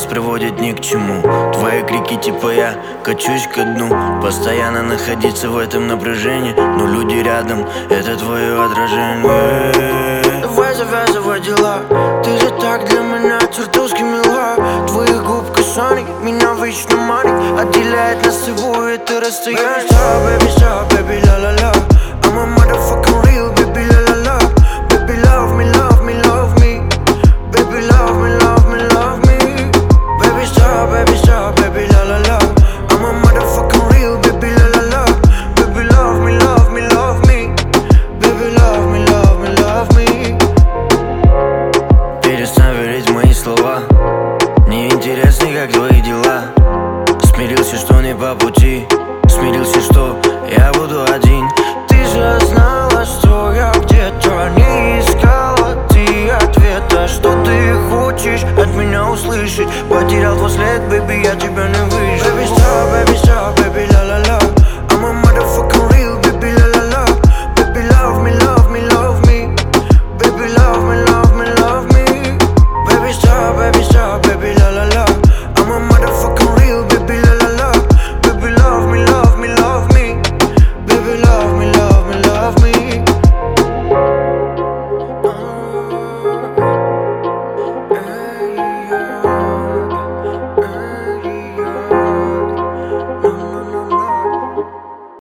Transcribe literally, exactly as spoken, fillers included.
приводит ни к чему. Твои крики типа я качусь ко дну. Постоянно находиться в этом напряжении, но люди рядом, это твое отражение. Давай завязывай дела, ты же так для меня чертовски мила. Твоих губ касаний меня вечно манит, отделяет нас с тобой это расстояние. Baby stop, baby stop, baby la la la. I'm a motherfucking real, baby la la la. Baby love me, love me, love me. Baby love me, love me, love me. Baby stop, baby stop, baby la la la. I'm a motherfucking real, baby la la la. Baby love me, love me, love me. Baby love me, love me, love me. Перестань верить в мои слова, мне интересно, как твои дела. Смирился, что не по пути, смирился, что я буду один. Ты же знала, что я где-то не искала ты ответа. Что ты хочешь от меня услышать? Потерял твой след, baby, я тебя не выживу. Baby stop, baby stop, baby